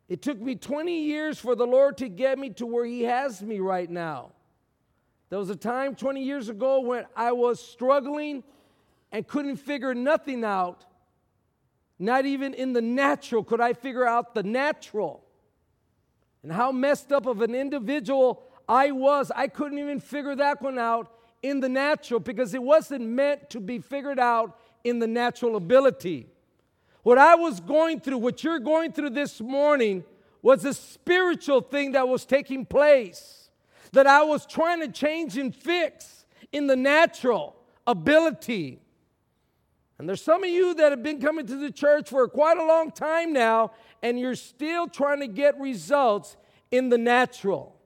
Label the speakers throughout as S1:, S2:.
S1: It took me 20 years for the Lord to get me to where He has me right now. There was a time 20 years ago when I was struggling and couldn't figure nothing out. Not even in the natural could I figure out the natural. And how messed up of an individual I was. I couldn't even figure that one out in the natural because it wasn't meant to be figured out in the natural ability. What I was going through, what you're going through this morning, was a spiritual thing that was taking place, that I was trying to change and fix in the natural ability. And there's some of you that have been coming to the church for quite a long time now, and you're still trying to get results in the natural.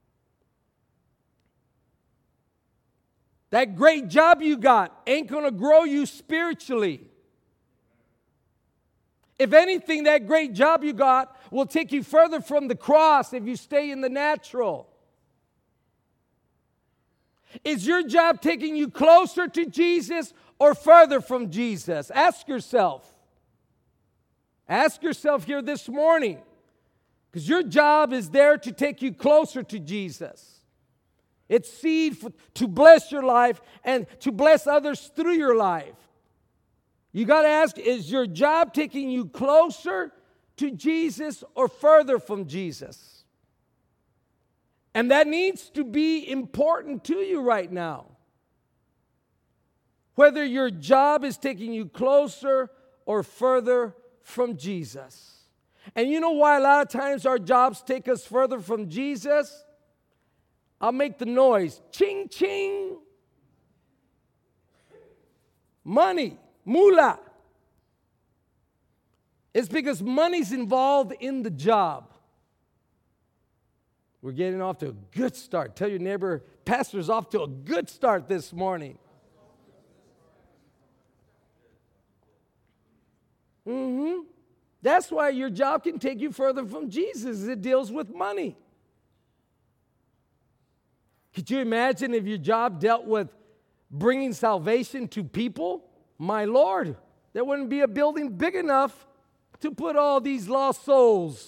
S1: That great job you got ain't going to grow you spiritually. If anything, that great job you got will take you further from the cross if you stay in the natural. Is your job taking you closer to Jesus or further from Jesus? Ask yourself. Ask yourself here this morning. Because your job is there to take you closer to Jesus. It's seed to bless your life and to bless others through your life. You got to ask, is your job taking you closer to Jesus or further from Jesus? And that needs to be important to you right now. Whether your job is taking you closer or further from Jesus. And you know why a lot of times our jobs take us further from Jesus? I'll make the noise. Ching, ching. Money. Moolah. It's because money's involved in the job. We're getting off to a good start. Tell your neighbor, pastor's off to a good start this morning. That's why your job can take you further from Jesus. It deals with money. Could you imagine if your job dealt with bringing salvation to people? My Lord, there wouldn't be a building big enough to put all these lost souls.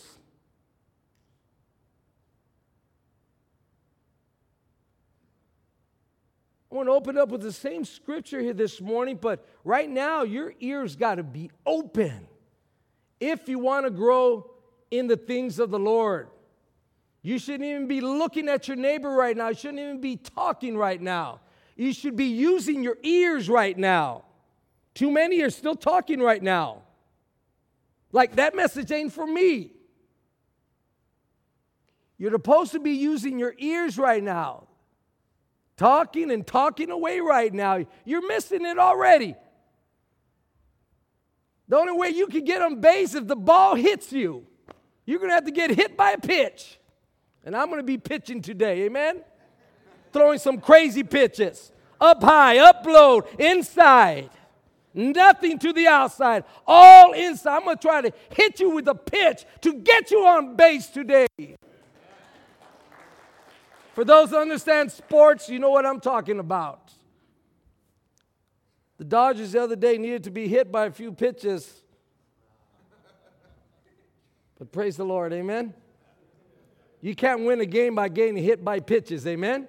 S1: I want to open up with the same scripture here this morning, but right now your ears got to be open if you want to grow in the things of the Lord. You shouldn't even be looking at your neighbor right now. You shouldn't even be talking right now. You should be using your ears right now. Too many are still talking right now. Like that message ain't for me. You're supposed to be using your ears right now. Talking and talking away right now. You're missing it already. The only way you can get on base if the ball hits you. You're going to have to get hit by a pitch. And I'm going to be pitching today, amen? Throwing some crazy pitches. Up high, up low, inside. Nothing to the outside. All inside. I'm going to try to hit you with a pitch to get you on base today. For those who understand sports, you know what I'm talking about. The Dodgers the other day needed to be hit by a few pitches. But praise the Lord, amen? You can't win a game by getting hit by pitches, amen?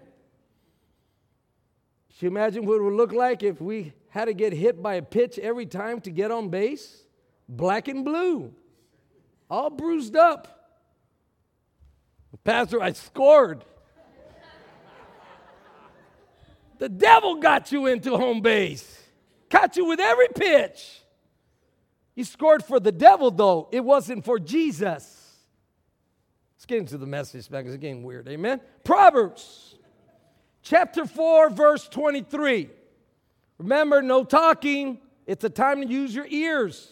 S1: Can you imagine what it would look like if we had to get hit by a pitch every time to get on base? Black and blue. All bruised up. Pastor, I scored. The devil got you into home base. Caught you with every pitch. You scored for the devil, though. It wasn't for Jesus. Let's get into the message back because it's getting weird. Amen? Proverbs chapter 4, verse 23. Remember, no talking. It's a time to use your ears.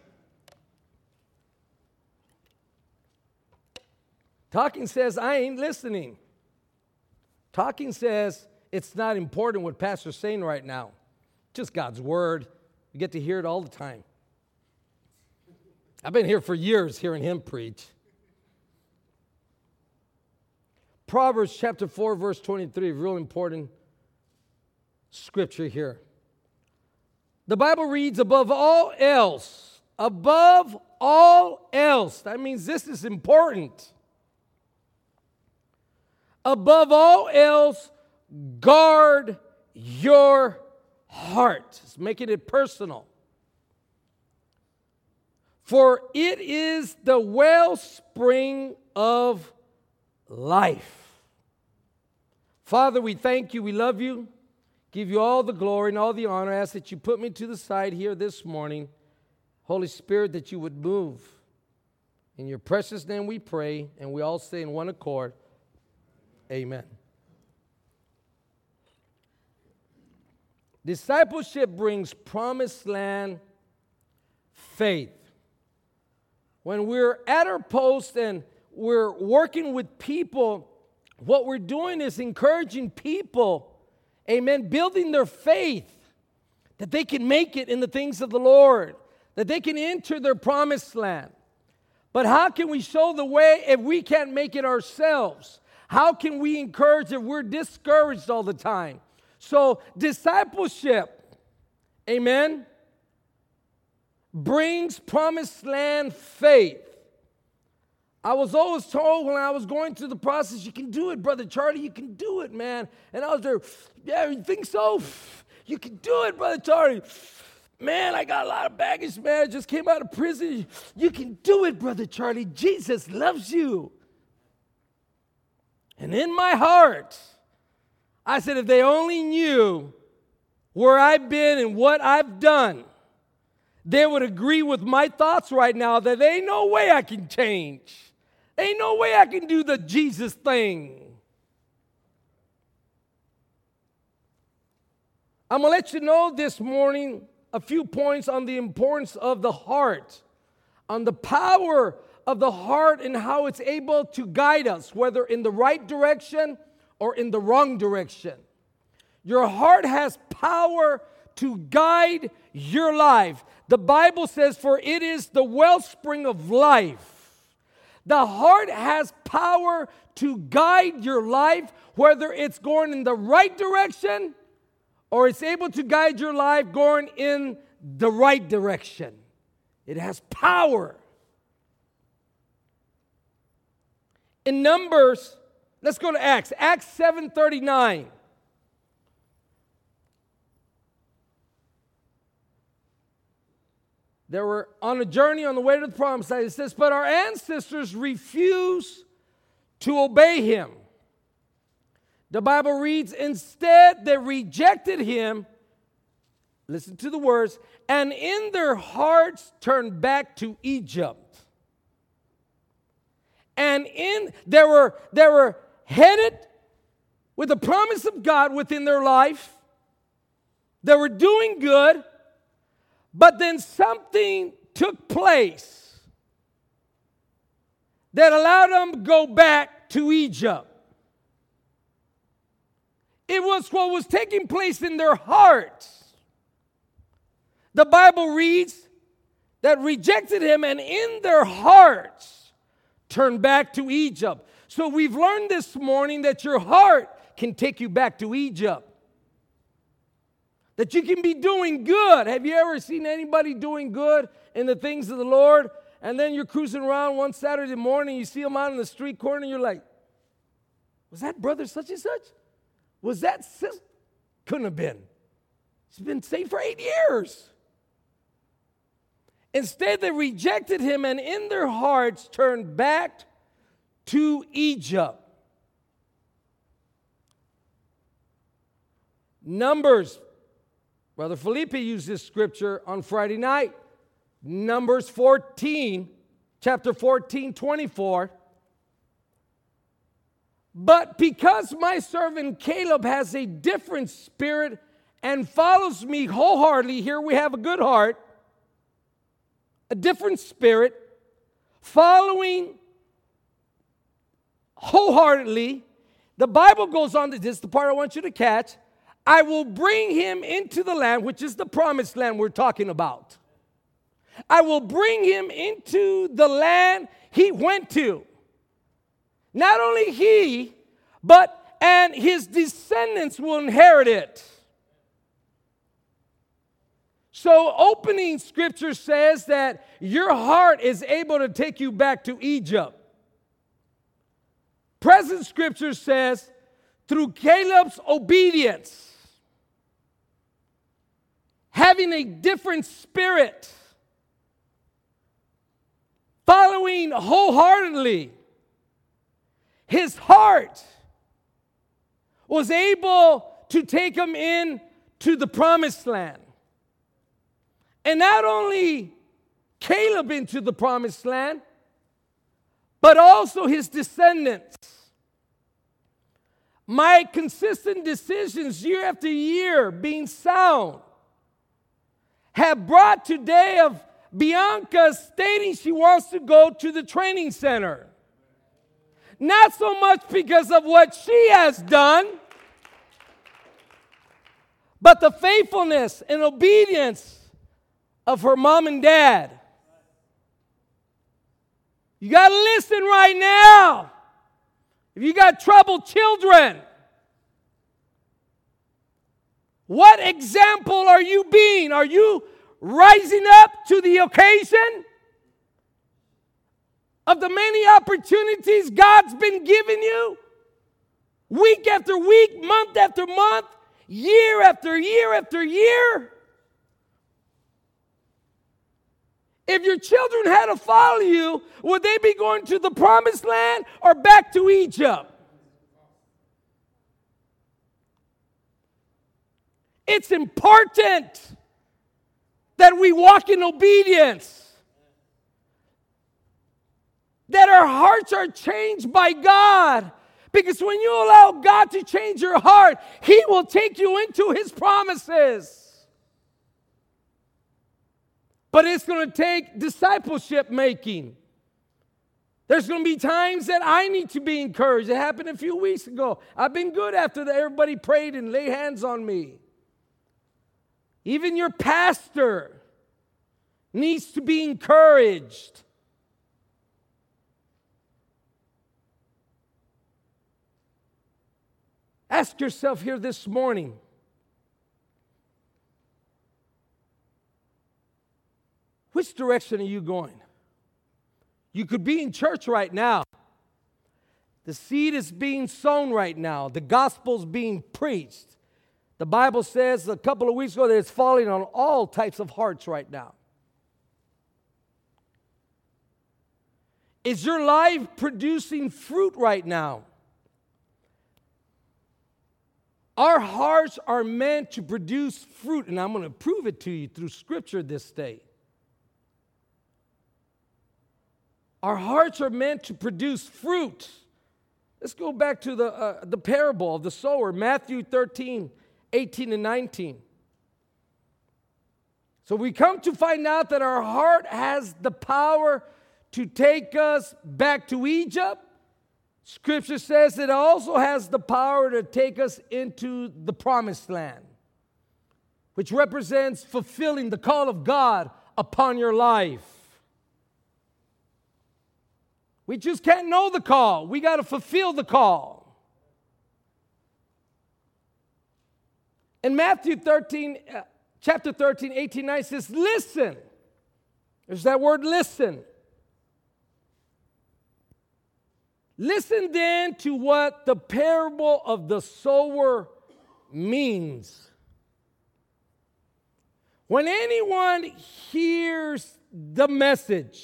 S1: Talking says, I ain't listening. Talking says, it's not important what Pastor's saying right now. Just God's word. You get to hear it all the time. I've been here for years hearing him preach. Proverbs chapter 4, verse 23, real important scripture here. The Bible reads, above all else, above all else. That means this is important. Above all else, guard your heart. It's making it personal. For it is the wellspring of life. Father, we thank you. We love you. Give you all the glory and all the honor. I ask that you put me to the side here this morning. Holy Spirit, that you would move. In your precious name we pray, and we all say in one accord, amen. Discipleship brings promised land faith. When we're at our post and we're working with people, what we're doing is encouraging people, amen, building their faith that they can make it in the things of the Lord, that they can enter their promised land. But how can we show the way if we can't make it ourselves? How can we encourage if we're discouraged all the time? So discipleship, amen, brings promised land faith. I was always told when I was going through the process, you can do it, Brother Charlie, you can do it, man. And I was there, yeah, you think so? You can do it, Brother Charlie. Man, I got a lot of baggage, man. I just came out of prison. You can do it, Brother Charlie. Jesus loves you. And in my heart, I said, if they only knew where I've been and what I've done, they would agree with my thoughts right now that there ain't no way I can change. Ain't no way I can do the Jesus thing. I'm going to let you know this morning a few points on the importance of the heart, on the power of the heart and how it's able to guide us, whether in the right direction or in the wrong direction. Your heart has power to guide your life. The Bible says, for it is the wellspring of life. The heart has power to guide your life, whether it's going in the right direction or it's able to guide your life going in the right direction. It has power. In Numbers, let's go to Acts. Acts 7:39. They were on a journey on the way to the promised land. It says, but our ancestors refused to obey him. The Bible reads, instead they rejected him, listen to the words, and in their hearts turned back to Egypt. And they were headed with the promise of God within their life. They were doing good. But then something took place that allowed them to go back to Egypt. It was what was taking place in their hearts. The Bible reads that rejected him and in their hearts turned back to Egypt. So we've learned this morning that your heart can take you back to Egypt. That you can be doing good. Have you ever seen anybody doing good in the things of the Lord? And then you're cruising around one Saturday morning, you see them out in the street corner, and you're like, was that brother such and such? Was that sis? Couldn't have been. He's been saved for 8 years. Instead, they rejected him and in their hearts turned back to Egypt. Numbers. Brother Felipe used this scripture on Friday night. Numbers 14, chapter 14, 24. But because my servant Caleb has a different spirit and follows me wholeheartedly, here we have a good heart, a different spirit, following wholeheartedly, the Bible goes on to this, the part I want you to catch, I will bring him into the land, which is the promised land we're talking about. I will bring him into the land he went to. Not only he, and his descendants will inherit it. So opening scripture says that your heart is able to take you back to Egypt. Present scripture says through Caleb's obedience, having a different spirit, following wholeheartedly, his heart was able to take him into the promised land. And not only Caleb into the promised land, but also his descendants. My consistent decisions year after year, being sound, have brought today of Bianca stating she wants to go to the training center. Not so much because of what she has done, but the faithfulness and obedience of her mom and dad. You got to listen right now. If you got troubled children, what example are you being? Are you rising up to the occasion of the many opportunities God's been giving you? Week after week, month after month, year after year after year. If your children had to follow you, would they be going to the promised land or back to Egypt? It's important that we walk in obedience, that our hearts are changed by God. Because when you allow God to change your heart, He will take you into His promises. But it's going to take discipleship making. There's going to be times that I need to be encouraged. It happened a few weeks ago. I've been good after that. Everybody prayed and laid hands on me. Even your pastor needs to be encouraged. Ask yourself here this morning, which direction are you going? You could be in church right now. The seed is being sown right now. The gospel's being preached. The Bible says a couple of weeks ago that it's falling on all types of hearts right now. Is your life producing fruit right now? Our hearts are meant to produce fruit, and I'm going to prove it to you through Scripture this day. Our hearts are meant to produce fruit. Let's go back to the parable of the sower, Matthew 13, 18 and 19. So we come to find out that our heart has the power to take us back to Egypt. Scripture says it also has the power to take us into the promised land, which represents fulfilling the call of God upon your life. We just can't know the call. We got to fulfill the call. In Matthew 13, chapter 13, 18, 9 says, listen. There's that word listen. Listen then to what the parable of the sower means. When anyone hears the message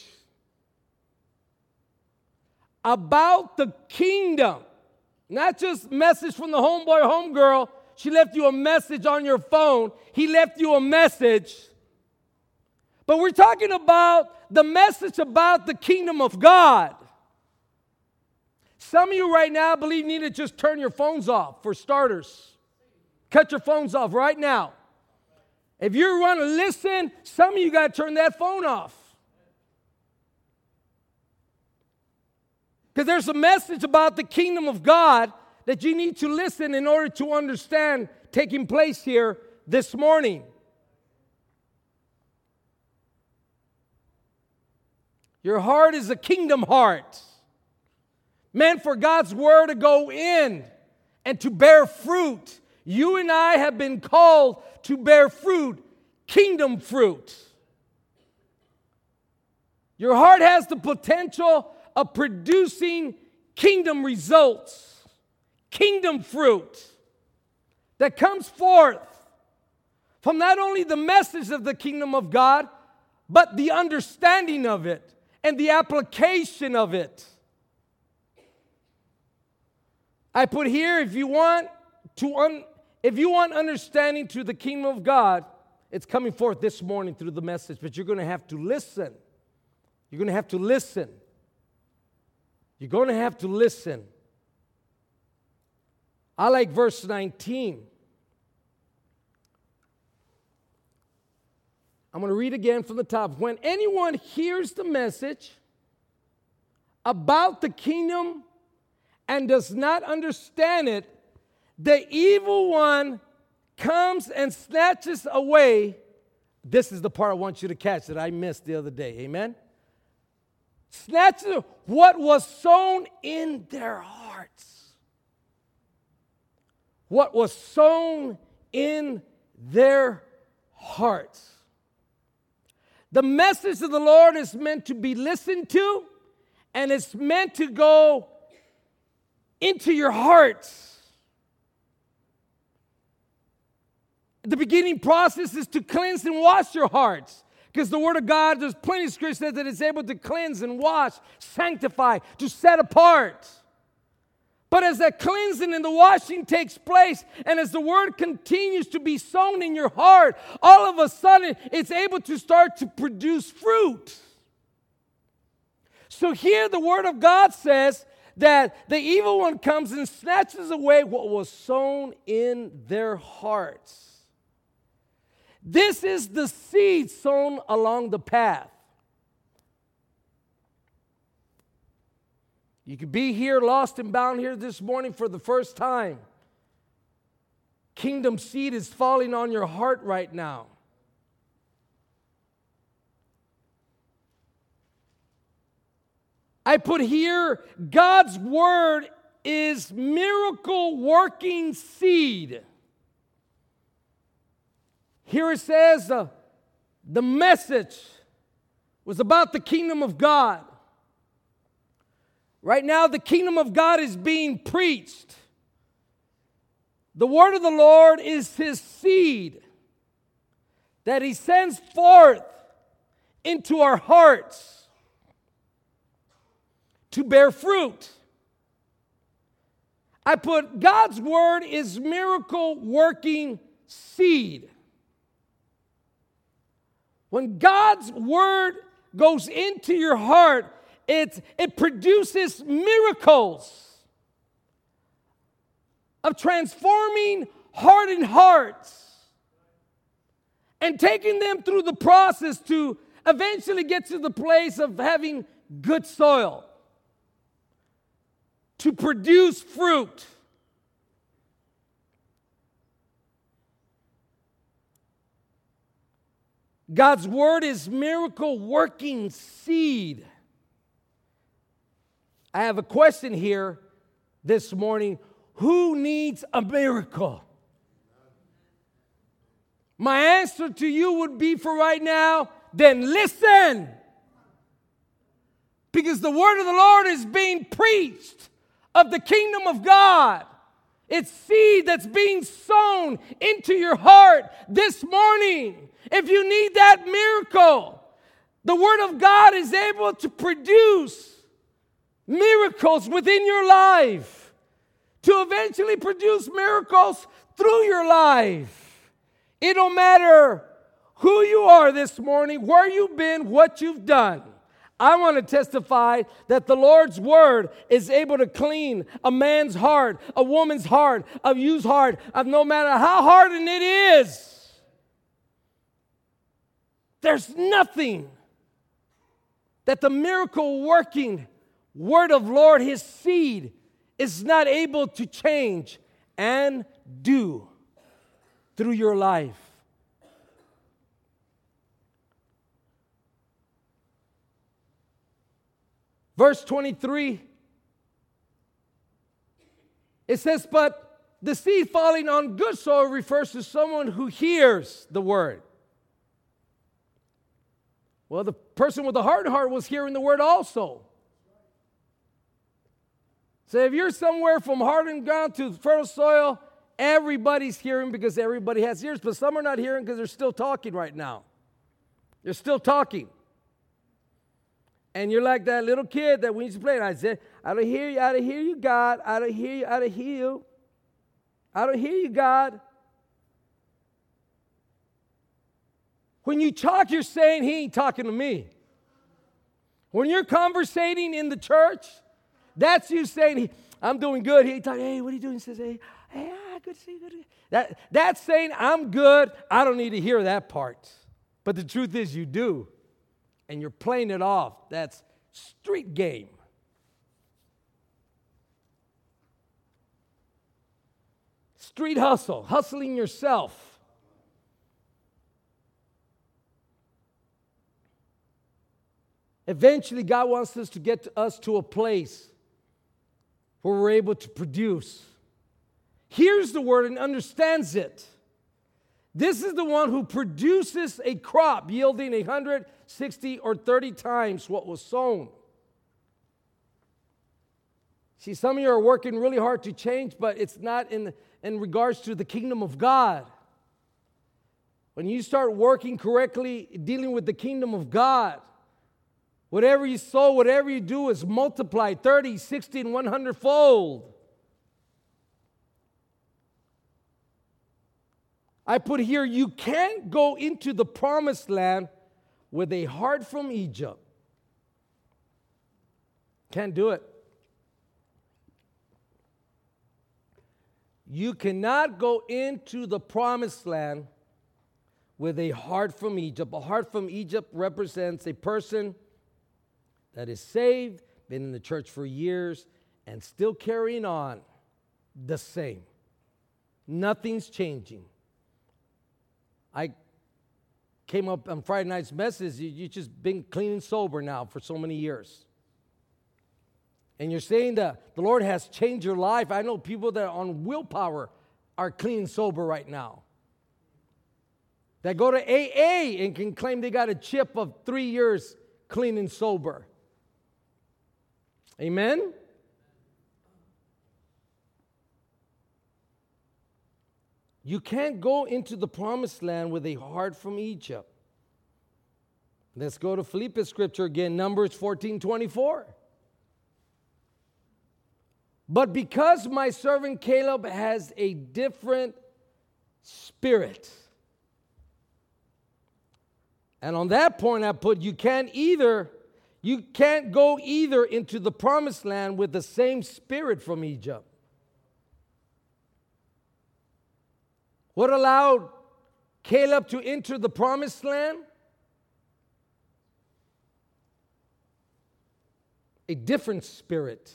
S1: about the kingdom, not just message from the homeboy or homegirl, she left you a message on your phone, he left you a message. But we're talking about the message about the kingdom of God. Some of you right now believe you need to just turn your phones off, for starters. Cut your phones off right now. If you want to listen, some of you got to turn that phone off. Because there's a message about the kingdom of God that you need to listen in order to understand taking place here this morning. Your heart is a kingdom heart, meant for God's word to go in and to bear fruit. You and I have been called to bear fruit kingdom fruit. Your heart has the potential of producing kingdom results, kingdom fruit that comes forth from not only the message of the kingdom of God, but the understanding of it and the application of it. I put here, if you want understanding to the kingdom of God, it's coming forth this morning through the message, but you're going to have to listen. You're going to have to listen. You're going to have to listen. I like verse 19. I'm going to read again from the top. When anyone hears the message about the kingdom and does not understand it, the evil one comes and snatches away. This is the part I want you to catch that I missed the other day. Amen? Snatches what was sown in their hearts. What was sown in their hearts. The message of the Lord is meant to be listened to, and it's meant to go into your hearts. The beginning process is to cleanse and wash your hearts. Because the Word of God, there's plenty of scripture that it's able to cleanse and wash, sanctify, to set apart. But as that cleansing and the washing takes place, and as the Word continues to be sown in your heart, all of a sudden it's able to start to produce fruit. So here the Word of God says that the evil one comes and snatches away what was sown in their hearts. This is the seed sown along the path. You could be here, lost and bound here this morning for the first time. Kingdom seed is falling on your heart right now. I put here, God's word is miracle working seed. Here it says the message was about the kingdom of God. Right now, the kingdom of God is being preached. The word of the Lord is his seed that he sends forth into our hearts to bear fruit. I put God's word is miracle working seed. When God's word goes into your heart, it produces miracles of transforming hardened hearts and taking them through the process to eventually get to the place of having good soil, to produce fruit. God's word is miracle working seed. I have a question here this morning. Who needs a miracle? My answer to you would be for right now, then listen. Because the word of the Lord is being preached of the kingdom of God. It's seed that's being sown into your heart this morning. If you need that miracle, the word of God is able to produce miracles within your life, to eventually produce miracles through your life. It don't matter who you are this morning, where you've been, what you've done. I want to testify that the Lord's word is able to clean a man's heart, a woman's heart, a you's heart, of no matter how hardened it is. There's nothing that the miracle working word of Lord, his seed, is not able to change and do through your life. Verse 23, it says, but the seed falling on good soil refers to someone who hears the word. Well, the person with the hardened heart was hearing the word also. So if you're somewhere from hardened ground to fertile soil, everybody's hearing because everybody has ears, but some are not hearing because they're still talking right now. They're still talking. And you're like that little kid that we used to play, and I said, I don't hear you, God. I don't hear you, I don't hear you. I don't hear you, God. When you talk, you're saying, he ain't talking to me. When you're conversating in the church, that's you saying, I'm doing good. He ain't talking, hey, what are you doing? He says, hey, good to see you. Good to see you. That's saying, I'm good. I don't need to hear that part. But the truth is, you do. And you're playing it off. That's street game. Street hustle, hustling yourself. Eventually, God wants us to get us to a place where we're able to produce. Hears the word and understands it. This is the one who produces a crop yielding 160 or 30 times what was sown. See, some of you are working really hard to change, but it's not in regards to the kingdom of God. When you start working correctly, dealing with the kingdom of God, whatever you sow, whatever you do is multiplied 30, 60, and 100-fold. I put here, you can't go into the promised land with a heart from Egypt. Can't do it. You cannot go into the promised land with a heart from Egypt. A heart from Egypt represents a person that is saved, been in the church for years, and still carrying on the same. Nothing's changing. I came up on Friday night's message, you've just been clean and sober now for so many years. And you're saying that the Lord has changed your life. I know people that are on willpower are clean and sober right now. That go to AA and can claim they got a chip of 3 years clean and sober. Amen? You can't go into the promised land with a heart from Egypt. Let's go to Philippians scripture again, Numbers 14:24. But because my servant Caleb has a different spirit. And on that point I put, you can't go either into the promised land with the same spirit from Egypt. What allowed Caleb to enter the promised land? A different spirit.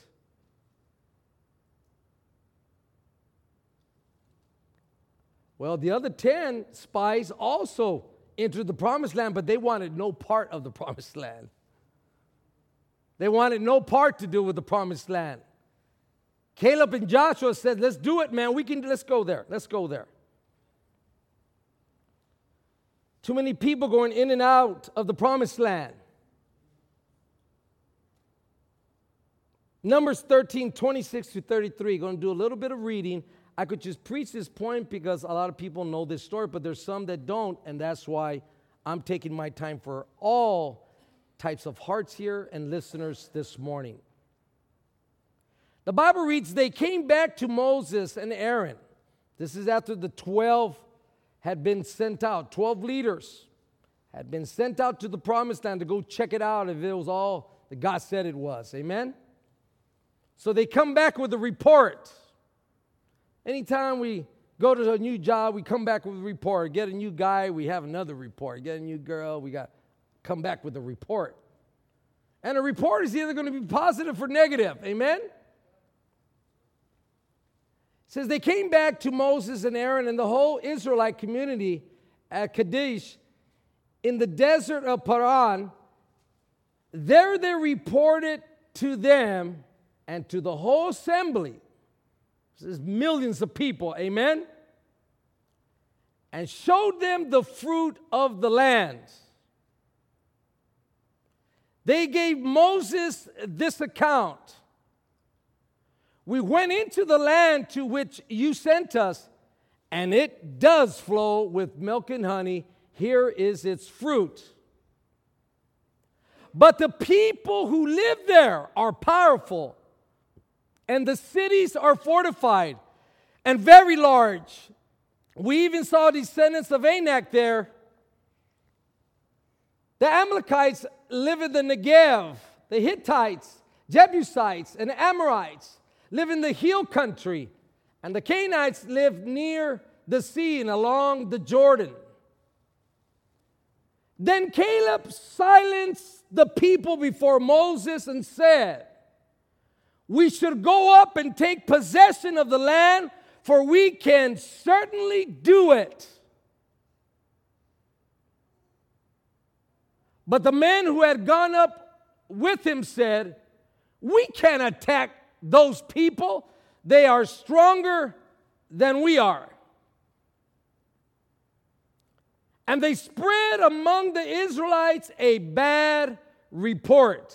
S1: Well, the other 10 spies also entered the promised land, but they wanted no part of the promised land. They wanted no part to do with the promised land. Caleb and Joshua said, let's do it, man. Let's go there. Let's go there. Too many people going in and out of the promised land. Numbers 13:26-33. Going to do a little bit of reading. I could just preach this point because a lot of people know this story, but there's some that don't, and that's why I'm taking my time for all types of hearts here and listeners this morning. The Bible reads, they came back to Moses and Aaron. This is after the 12 had been sent out. 12 leaders had been sent out to the promised land to go check it out if it was all that God said it was. Amen? So they come back with a report. Anytime we go to a new job, we come back with a report. Get a new guy, we have another report. Get a new girl, we got come back with a report. And a report is either going to be positive or negative. Amen? It says they came back to Moses and Aaron and the whole Israelite community at Kadesh in the desert of Paran. There they reported to them and to the whole assembly. There's millions of people, amen? And showed them the fruit of the land. They gave Moses this account. We went into the land to which you sent us, and it does flow with milk and honey. Here is its fruit. But the people who live there are powerful, and the cities are fortified and very large. We even saw descendants of Anak there. The Amalekites live in the Negev. The Hittites, Jebusites, and Amorites live in the hill country. And the Canaanites live near the sea and along the Jordan. Then Caleb silenced the people before Moses and said, we should go up and take possession of the land, for we can certainly do it. But the men who had gone up with him said, we can't attack those people. They are stronger than we are. And they spread among the Israelites a bad report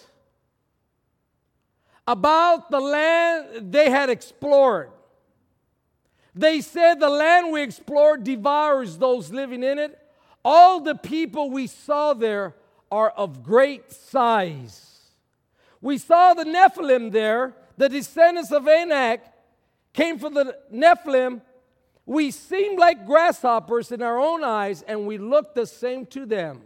S1: about the land they had explored. They said, the land we explored devours those living in it. All the people we saw there are of great size. We saw the Nephilim there. The descendants of Anak came from the Nephilim. We seemed like grasshoppers in our own eyes, and we looked the same to them.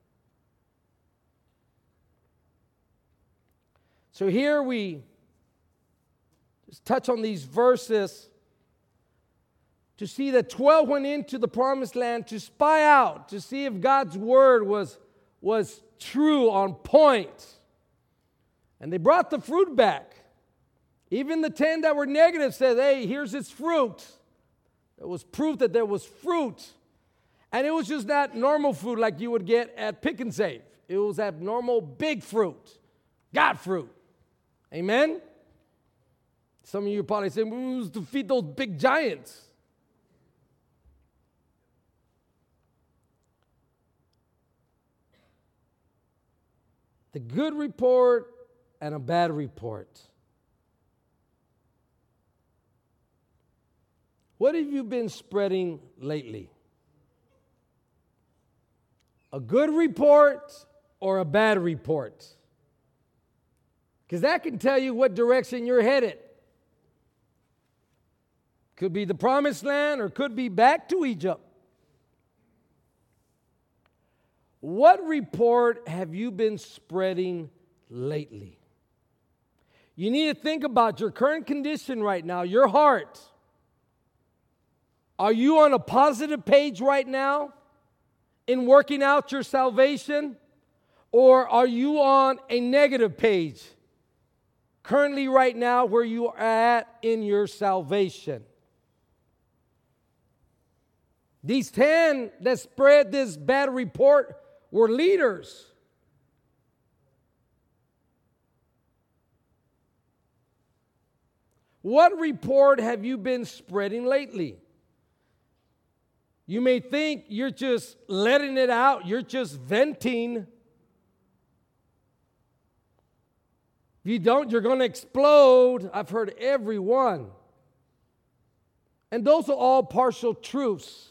S1: So here we just touch on these verses to see that 12 went into the promised land to spy out, to see if God's word was true, on point. And they brought the fruit back. Even the 10 that were negative said, hey, here's its fruit. It was proof that there was fruit. And it was just not normal fruit like you would get at Pick and Save. It was abnormal big fruit. God fruit. Amen? Some of you are probably saying, we used to feed those big giants. The good report and a bad report. What have you been spreading lately? A good report or a bad report? Because that can tell you what direction you're headed. Could be the promised land or could be back to Egypt. What report have you been spreading lately? You need to think about your current condition right now, your heart. Are you on a positive page right now in working out your salvation? Or are you on a negative page currently right now where you are at in your salvation? These 10 that spread this bad report were leaders. What report have you been spreading lately? You may think you're just letting it out, you're just venting. If you don't, you're going to explode. I've heard every one. And those are all partial truths.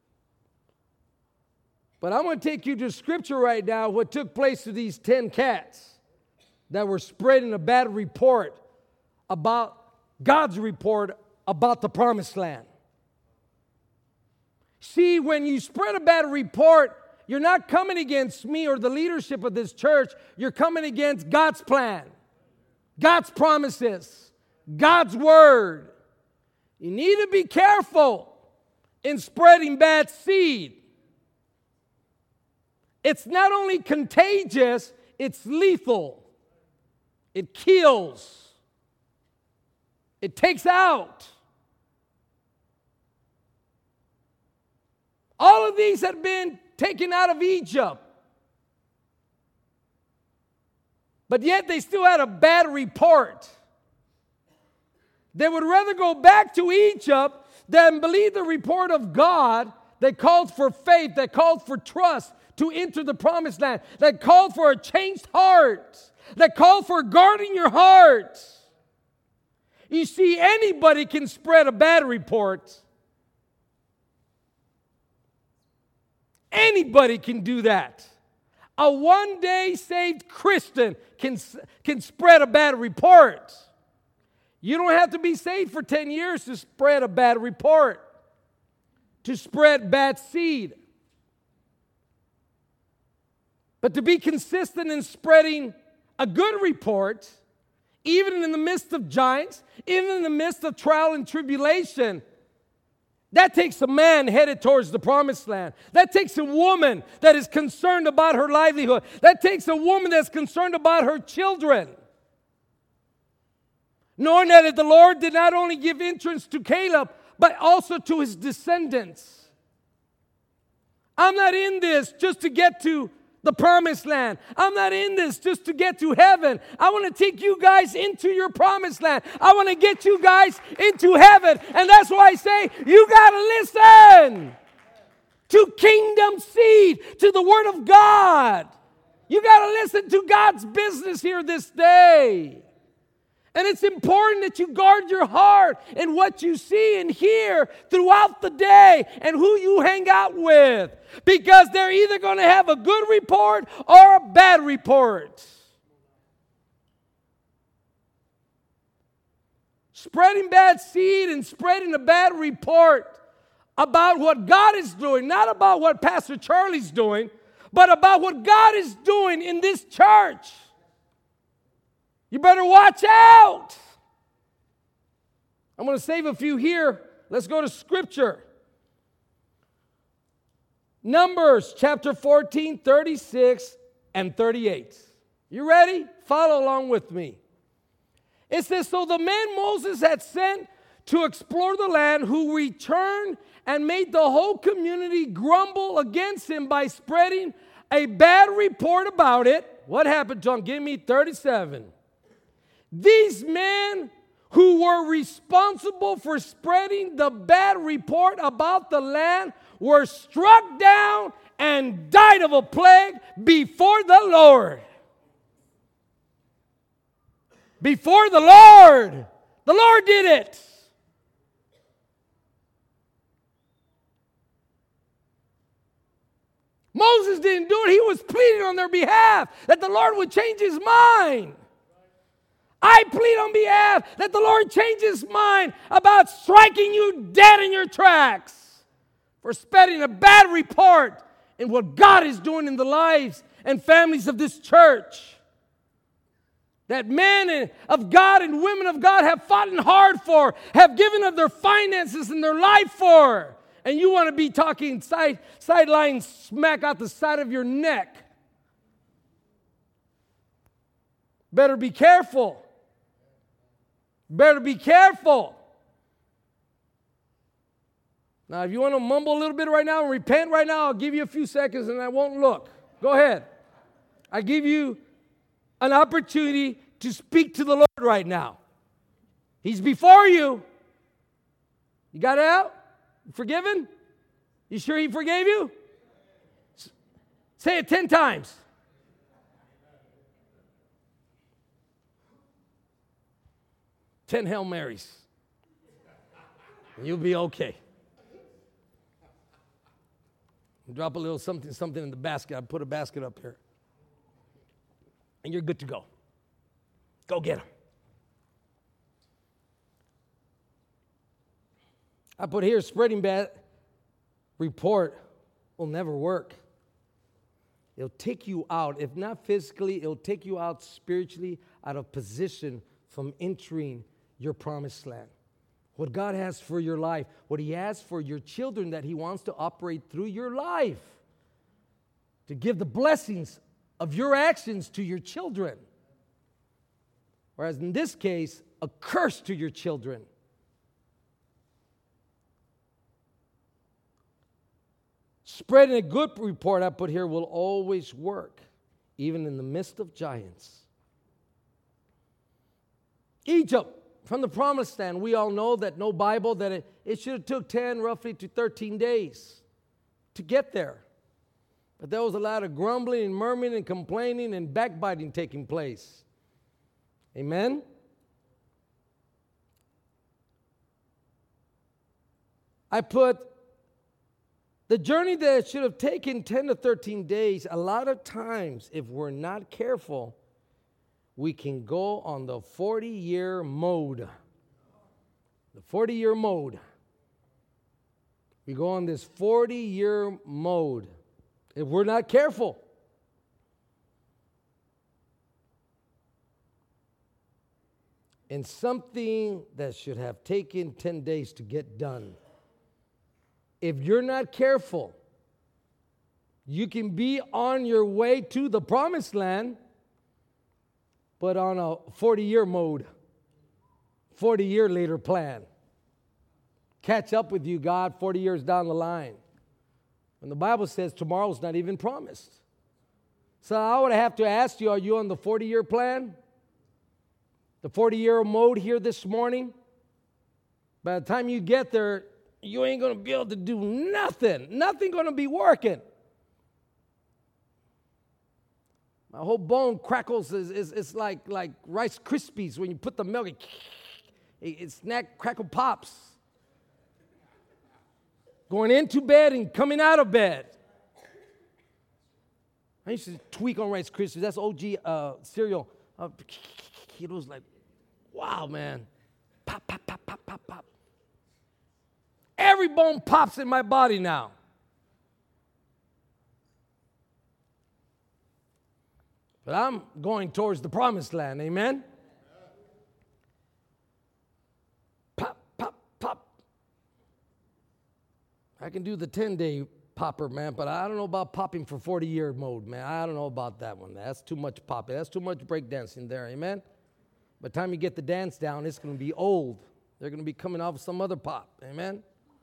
S1: But I'm going to take you to Scripture right now, what took place to these 10 cats that were spreading a bad report about God's report about the promised land. See, when you spread a bad report, you're not coming against me or the leadership of this church. You're coming against God's plan, God's promises, God's word. You need to be careful in spreading bad seed. It's not only contagious, it's lethal. It kills. It takes out. All of these had been taken out of Egypt. But yet they still had a bad report. They would rather go back to Egypt than believe the report of God that called for faith, that called for trust, to enter the promised land, that called for a changed heart, that called for guarding your heart. You see, anybody can spread a bad report. Anybody can do that. A one-day saved Christian can spread a bad report. You don't have to be saved for 10 years to spread a bad report, to spread bad seed. But to be consistent in spreading a good report, even in the midst of giants, even in the midst of trial and tribulation, that takes a man headed towards the promised land. That takes a woman that is concerned about her livelihood. That takes a woman that's concerned about her children. Knowing that the Lord did not only give entrance to Caleb, but also to his descendants. I'm not in this just to get to the promised land. I'm not in this just to get to heaven. I want to take you guys into your promised land. I want to get you guys into heaven. And that's why I say you got to listen to kingdom seed, to the word of God. You got to listen to God's business here this day. And it's important that you guard your heart and what you see and hear throughout the day and who you hang out with. Because they're either going to have a good report or a bad report. Spreading bad seed and spreading a bad report about what God is doing, not about what Pastor Charlie's doing, but about what God is doing in this church. You better watch out. I'm going to save a few here. Let's go to Scripture. Numbers chapter 14, 36 and 38. You ready? Follow along with me. It says, so the men Moses had sent to explore the land, who returned and made the whole community grumble against him by spreading a bad report about it. What happened, John? Give me 37. These men who were responsible for spreading the bad report about the land were struck down and died of a plague before the Lord. Before the Lord. The Lord did it. Moses didn't do it. He was pleading on their behalf that the Lord would change his mind. I plead on behalf that the Lord change his mind about striking you dead in your tracks for spreading a bad report in what God is doing in the lives and families of this church. That men of God and women of God have fought hard for, have given of their finances and their life for. And you want to be talking sideline smack out the side of your neck. Better be careful. Better be careful. Now, if you want to mumble a little bit right now and repent right now, I'll give you a few seconds and I won't look. Go ahead. I give you an opportunity to speak to the Lord right now. He's before you. You got it out? Forgiven? You sure he forgave you? Say it 10 times. Ten Hail Marys. And you'll be okay. Drop a little something in the basket. I put a basket up here. And you're good to go. Go get them. I put here, spreading bad report will never work. It'll take you out. If not physically, it'll take you out spiritually, out of position from entering your promised land. What God has for your life, what he has for your children that he wants to operate through your life. To give the blessings of your actions to your children. Whereas in this case, a curse to your children. Spreading a good report I put here will always work, even in the midst of giants. Egypt, from the promised land, we all know that no Bible, that it should have took 10 roughly to 13 days to get there. But there was a lot of grumbling and murmuring and complaining and backbiting taking place. Amen? I put the journey that should have taken 10 to 13 days, a lot of times, if we're not careful, we can go on the 40-year mode. The 40-year mode. We go on this 40-year mode if we're not careful. And something that should have taken 10 days to get done. If you're not careful, you can be on your way to the promised land, but on a 40-year mode, 40-year later plan. Catch up with you, God, 40 years down the line. And the Bible says tomorrow's not even promised. So I would have to ask you, are you on the 40-year plan? The 40-year mode here this morning? By the time you get there, you ain't going to be able to do nothing. Nothing going to be working. My whole bone crackles. It's like Rice Krispies when you put the milk. It snack crackle pops. Going into bed and coming out of bed. I used to tweak on Rice Krispies. That's OG cereal. It was like, wow, man. Pop, pop, pop, pop, pop, pop. Every bone pops in my body now. But I'm going towards the promised land, amen? Pop, pop, pop. I can do the 10-day popper, man, but I don't know about popping for 40-year mode, man. I don't know about that one. That's too much popping. That's too much breakdancing there, amen? By the time you get the dance down, it's going to be old. They're going to be coming off some other pop, amen?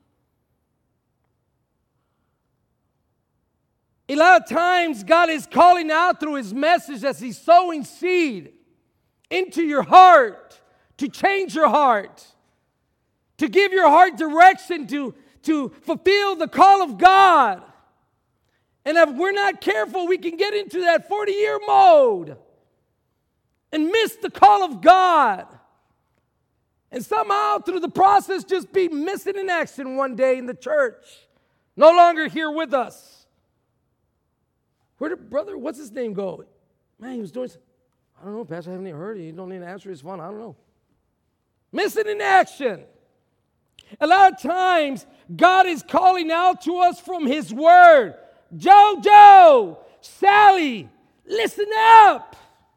S1: A lot of times, God is calling out through His message as He's sowing seed into your heart, to change your heart, to give your heart direction, to fulfill the call of God. And if we're not careful, we can get into that 40-year mode and miss the call of God. And somehow, through the process, just be missing in action one day in the church. No longer here with us. Where did brother, what's his name go? Man, he was doing, I don't know, Pastor, I haven't even heard it. You don't need to answer his phone. I don't know. Missing in action. A lot of times, God is calling out to us from His Word. Jojo, Sally, listen up.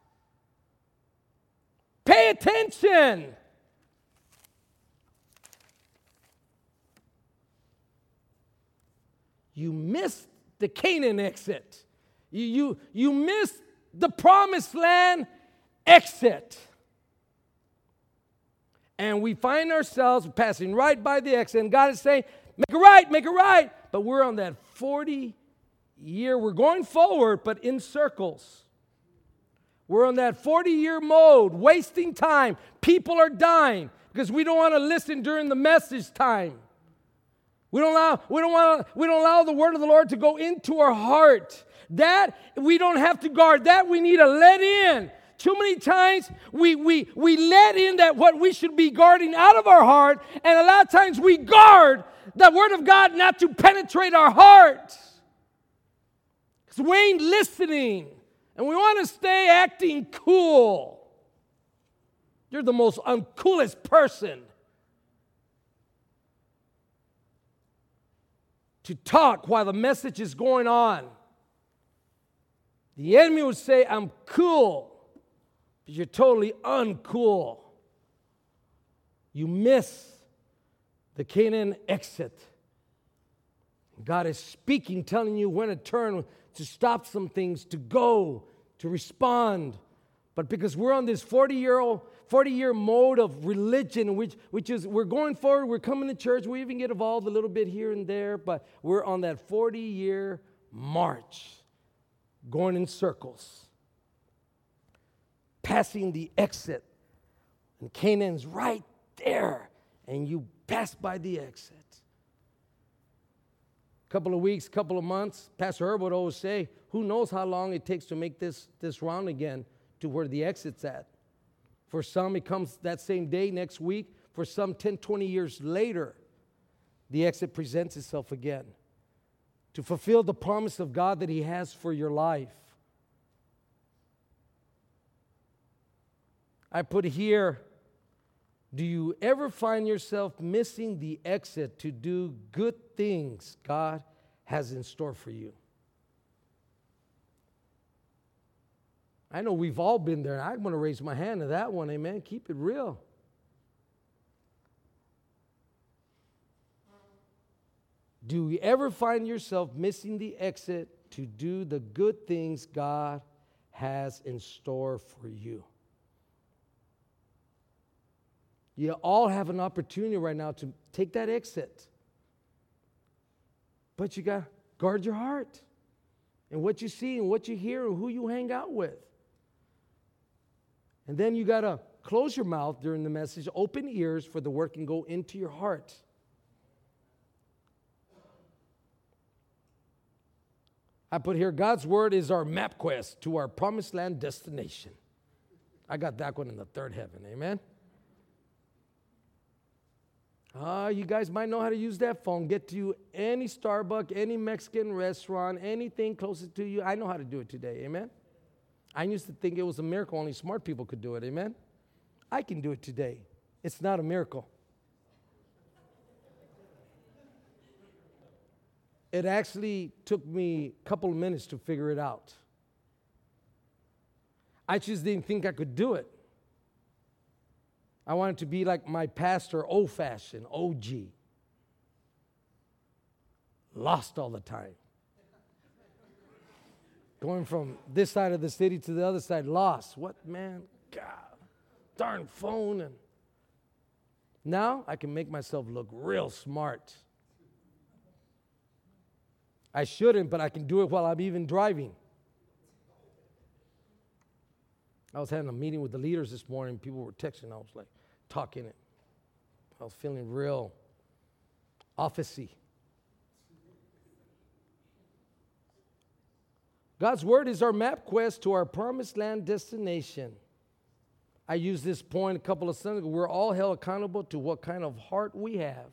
S1: Pay attention. You missed the Canaan exit. You missed the promised land exit. And we find ourselves passing right by the exit. And God is saying, make it right, make it right. But we're on that 40-year, we're going forward, but in circles. We're on that 40-year mode, wasting time. People are dying because we don't want to listen during the message time. We don't allow the word of the Lord to go into our heart. That we don't have to guard. That we need to let in. Too many times we let in that what we should be guarding out of our heart, and a lot of times we guard the word of God not to penetrate our heart. Because we ain't listening, and we want to stay acting cool. You're the most uncoolest person to talk while the message is going on. The enemy would say, I'm cool, but you're totally uncool. You miss the Canaan exit. God is speaking, telling you when to turn, to stop some things, to go, to respond. But because we're on this 40-year mode of religion, which is we're going forward, we're coming to church, we even get involved a little bit here and there, but we're on that 40-year march. Going in circles, passing the exit, and Canaan's right there, and you pass by the exit. couple of weeks, couple of months. Pastor Herb would always say, who knows how long it takes to make this round again to where the exit's at. For some, it comes that same day, next week. For some, 10, 20 years later, the exit presents itself again to fulfill the promise of God that He has for your life. I put here, do you ever find yourself missing the exit to do good things God has in store for you? I know we've all been there. I'm going to raise my hand to that one, amen. Keep it real. Do you ever find yourself missing the exit to do the good things God has in store for you? You all have an opportunity right now to take that exit. But you got to guard your heart and what you see and what you hear and who you hang out with. And then you got to close your mouth during the message, open ears for the word can go into your heart. I put here, God's word is our map quest to our promised land destination. I got that one in the third heaven, amen? You guys might know how to use that phone. Get to any Starbucks, any Mexican restaurant, anything closest to you. I know how to do it today, amen? I used to think it was a miracle. Only smart people could do it, amen? I can do it today. It's not a miracle. It actually took me a couple of minutes to figure it out. I just didn't think I could do it. I wanted to be like my pastor, old-fashioned, OG. Lost all the time. Going from this side of the city to the other side, lost. What, man? God, darn phone. And now I can make myself look real smart. I shouldn't, but I can do it while I'm even driving. I was having a meeting with the leaders this morning. People were texting. I was like talking it. I was feeling real officey. God's word is our map quest to our promised land destination. I used this point a couple of Sundays ago. We're all held accountable to what kind of heart we have.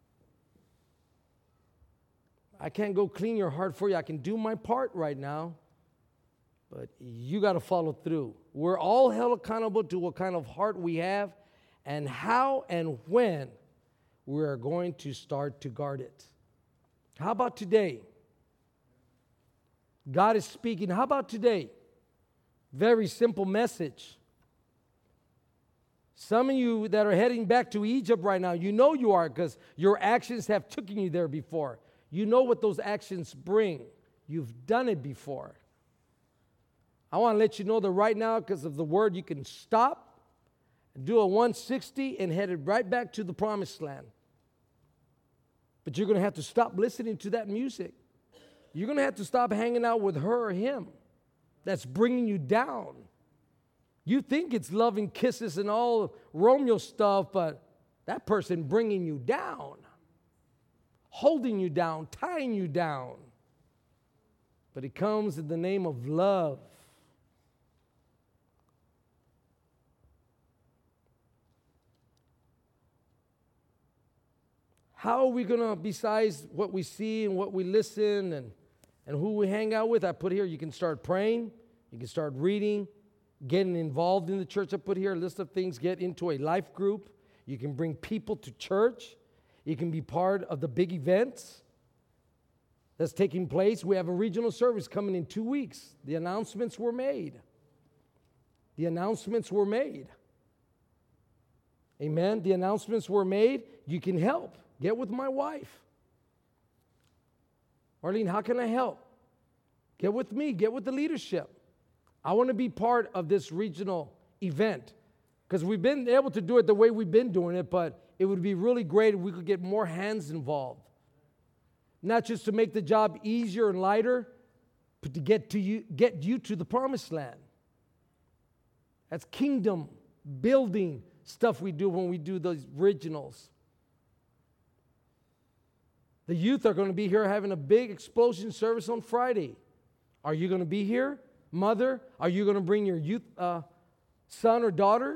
S1: I can't go clean your heart for you. I can do my part right now, but you got to follow through. We're all held accountable to what kind of heart we have and how and when we are going to start to guard it. How about today? God is speaking. How about today? Very simple message. Some of you that are heading back to Egypt right now, you know you are because your actions have taken you there before. You know what those actions bring. You've done it before. I want to let you know that right now, because of the word, you can stop, do a 160, and headed right back to the promised land. But you're going to have to stop listening to that music. You're going to have to stop hanging out with her or him. That's bringing you down. You think it's love and kisses and all Romeo stuff, but that person bringing you down, holding you down, tying you down. But it comes in the name of love. How are we going to, besides what we see and what we listen and who we hang out with, I put here, you can start praying, you can start reading, getting involved in the church. I put here a list of things. Get into a life group. You can bring people to church. You can be part of the big events that's taking place. We have a regional service coming in 2 weeks. The announcements were made. The announcements were made. Amen. The announcements were made. You can help. Get with my wife. Arlene, how can I help? Get with me. Get with the leadership. I want to be part of this regional event because we've been able to do it the way we've been doing it, but it would be really great if we could get more hands involved. Not just to make the job easier and lighter, but to get you to the promised land. That's kingdom building stuff we do when we do those regionals. The youth are going to be here having a big explosion service on Friday. Are you going to be here? Mother, are you going to bring your youth son or daughter?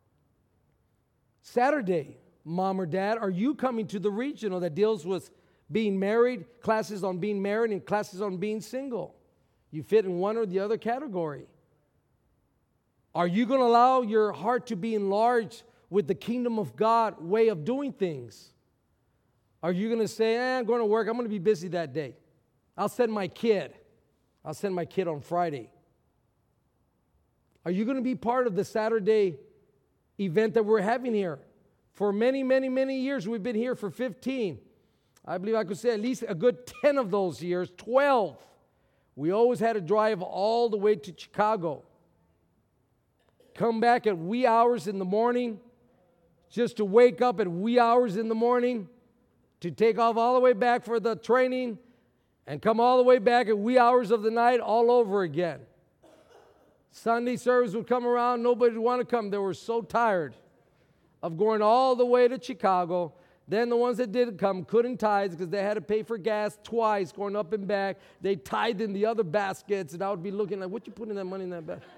S1: Saturday, mom or dad, are you coming to the regional that deals with being married, classes on being married, and classes on being single? You fit in one or the other category. Are you going to allow your heart to be enlarged with the kingdom of God way of doing things? Are you going to say, I'm going to work, I'm going to be busy that day. I'll send my kid on Friday. Are you going to be part of the Saturday event that we're having here? For many, many, many years, we've been here for 15. I believe I could say at least a good 10 of those years, 12. We always had to drive all the way to Chicago. Come back at wee hours in the morning, just to wake up at wee hours in the morning, to take off all the way back for the training, and come all the way back at wee hours of the night all over again. Sunday service would come around, nobody would want to come. They were so tired of going all the way to Chicago. Then the ones that did come couldn't tithe because they had to pay for gas twice going up and back. They tithed in the other baskets, and I would be looking like, what you putting that money in that basket?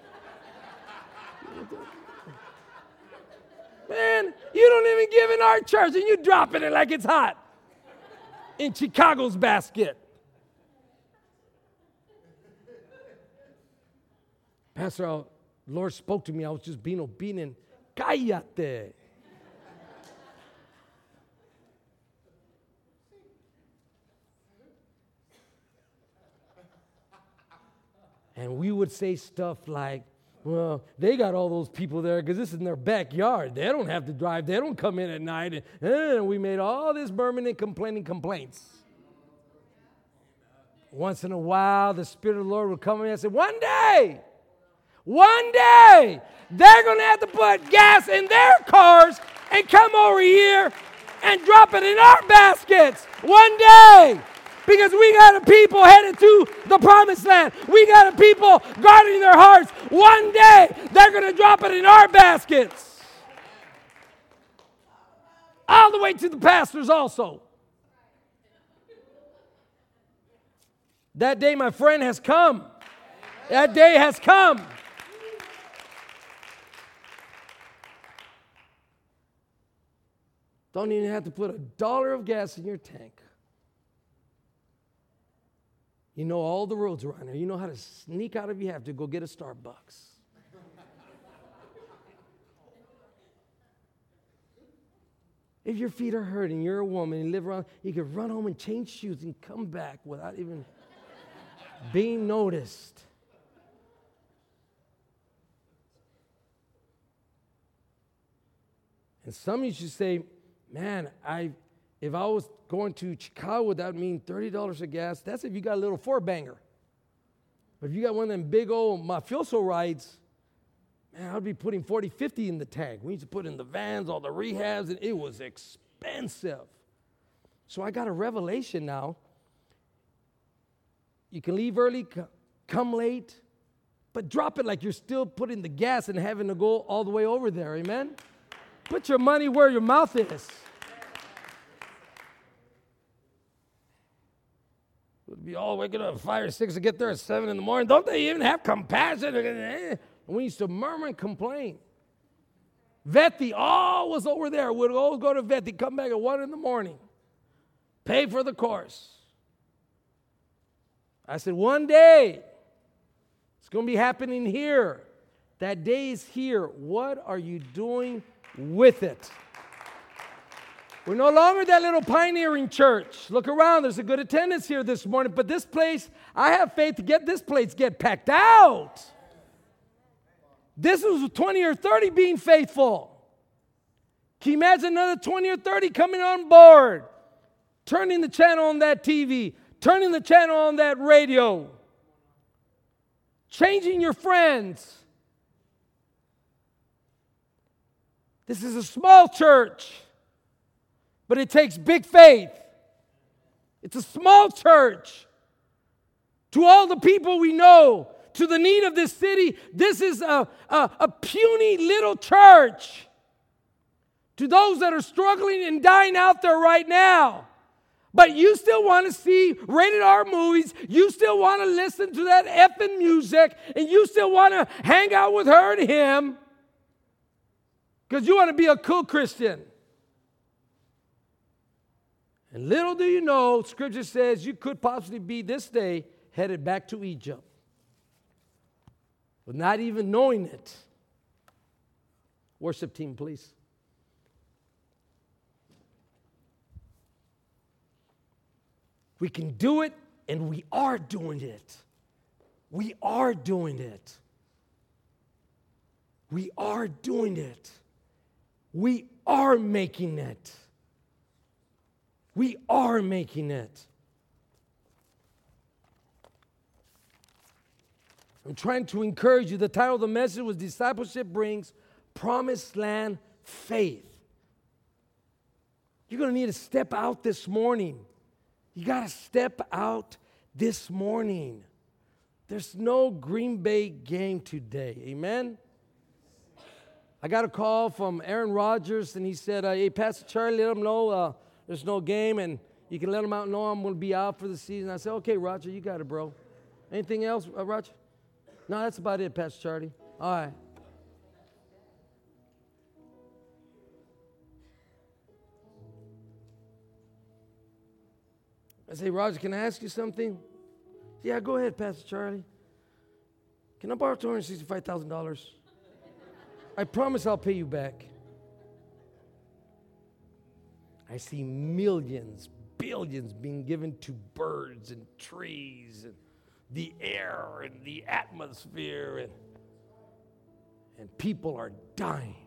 S1: Man, you don't even give in our church, and you dropping it like it's hot in Chicago's basket. Pastor, the Lord spoke to me. I was just being obedient. Cállate. And we would say stuff like, well, they got all those people there because this is in their backyard. They don't have to drive. They don't come in at night. And we made all this murmuring and complaining complaints. Once in a while, the Spirit of the Lord would come in and say, one day, they're going to have to put gas in their cars and come over here and drop it in our baskets. One day. Because we got a people headed to the promised land. We got a people guarding their hearts. One day, they're going to drop it in our baskets. All the way to the pastors also. That day, my friend, has come. That day has come. Don't even have to put $1 of gas in your tank. You know all the roads around there. You know how to sneak out if you have to go get a Starbucks. If your feet are hurting, you're a woman, and you live around, you can run home and change shoes and come back without even being noticed. And some of you should say, man, if I was going to Chicago, that would mean $30 of gas. That's if you got a little four-banger. But if you got one of them big old mafioso rides, man, I'd be putting 40, 50 in the tank. We used to put in the vans, all the rehabs, and it was expensive. So I got a revelation now. You can leave early, come late, but drop it like you're still putting the gas and having to go all the way over there, amen? Put your money where your mouth is. Would be all waking up at 5 or 6 to get there at 7 in the morning. Don't they even have compassion? And we used to murmur and complain. Vetty, was over there. We'd always go to Vetty, come back at 1 in the morning, pay for the course. I said, one day, it's going to be happening here. That day is here. What are you doing with it? We're no longer that little pioneering church. Look around. There's a good attendance here this morning. But this place, I have faith to get this place get packed out. This was 20 or 30 being faithful. Can you imagine another 20 or 30 coming on board? Turning the channel on that TV. Turning the channel on that radio. Changing your friends. This is a small church. But it takes big faith. It's a small church. To all the people we know, to the need of this city, this is a puny little church. To those that are struggling and dying out there right now. But you still want to see rated R movies. You still want to listen to that effing music. And you still want to hang out with her and him. Because you want to be a cool Christian. And little do you know, Scripture says you could possibly be this day headed back to Egypt. With not even knowing it. Worship team, please. We can do it, and we are doing it. We are doing it. We are doing it. We are making it. We are making it. I'm trying to encourage you. The title of the message was Discipleship Brings Promised Land Faith. You're going to need to step out this morning. You got to step out this morning. There's no Green Bay game today. Amen? I got a call from Aaron Rodgers, and he said, hey, Pastor Charlie, let him know there's no game, and you can let him out know I'm going to be out for the season. I said, okay, Roger, you got it, bro. Anything else, Roger? No, that's about it, Pastor Charlie. All right. I say, Roger, can I ask you something? Yeah, go ahead, Pastor Charlie. Can I borrow $265,000? I promise I'll pay you back. I see millions, billions being given to birds and trees and the air and the atmosphere, and people are dying.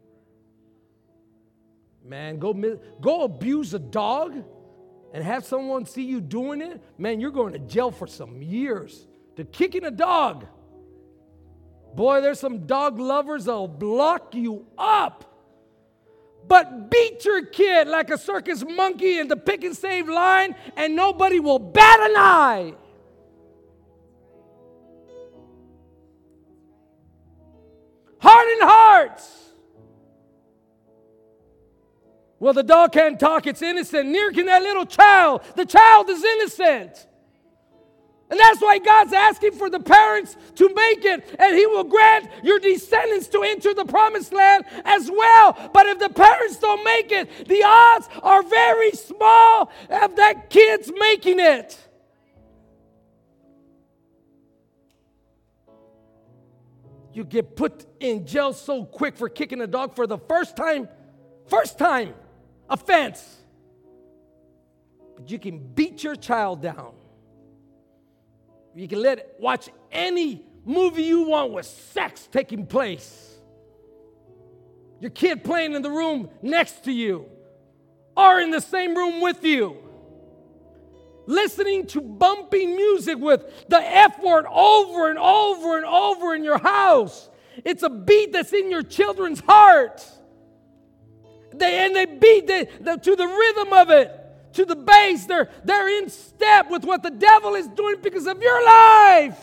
S1: Man, go abuse a dog and have someone see you doing it, man, you're going to jail for some years. To kicking a dog. Boy, there's some dog lovers that'll block you up. But beat your kid like a circus monkey in the pick and save line, and nobody will bat an eye. Hardened hearts. Well, the dog can't talk, it's innocent. Neither can that little child. The child is innocent. And that's why God's asking for the parents to make it, and He will grant your descendants to enter the promised land as well. But if the parents don't make it, the odds are very small of that kid's making it. You get put in jail so quick for kicking a dog for the first time offense. But you can beat your child down. You can watch any movie you want with sex taking place. Your kid playing in the room next to you or in the same room with you. Listening to bumping music with the F word over and over and over in your house. It's a beat that's in your children's heart. They beat to the rhythm of it, to the bass. They're in step with what the devil is doing because of your life.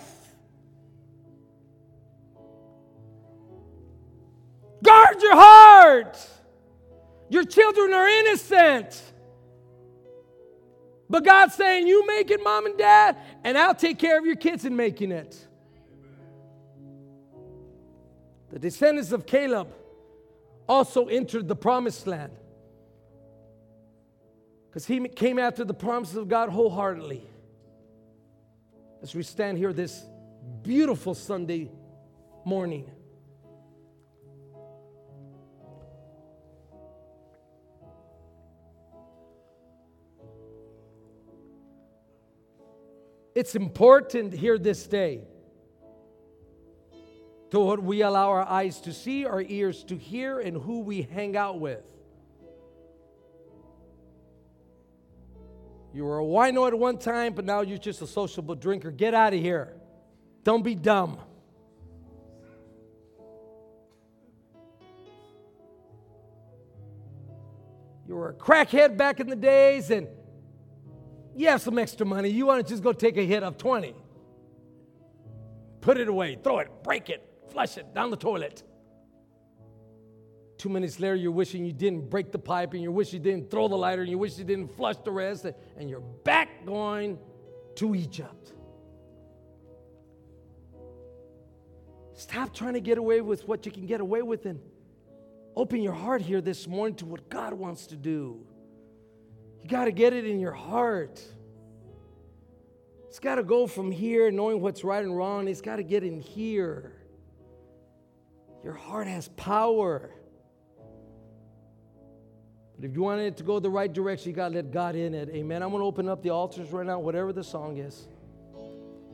S1: Guard your heart. Your children are innocent. But God's saying, you make it, Mom and Dad, and I'll take care of your kids in making it. The descendants of Caleb also entered the promised land because he came after the promises of God wholeheartedly. As we stand here this beautiful Sunday morning, it's important here this day to what we allow our eyes to see, our ears to hear, and who we hang out with. You were a wino at one time, but now you're just a sociable drinker. Get out of here. Don't be dumb. You were a crackhead back in the days, and you have some extra money. You want to just go take a hit of 20. Put it away. Throw it. Break it. Flush it down the toilet. 2 minutes later, you're wishing you didn't break the pipe, and you wish you didn't throw the lighter, and you wish you didn't flush the rest, and you're back going to Egypt. Stop trying to get away with what you can get away with and open your heart here this morning to what God wants to do. You got to get it in your heart. It's got to go from here, knowing what's right and wrong. It's got to get in here. Your heart has power. But if you want it to go the right direction, you got to let God in it. Amen. I'm going to open up the altars right now, whatever the song is.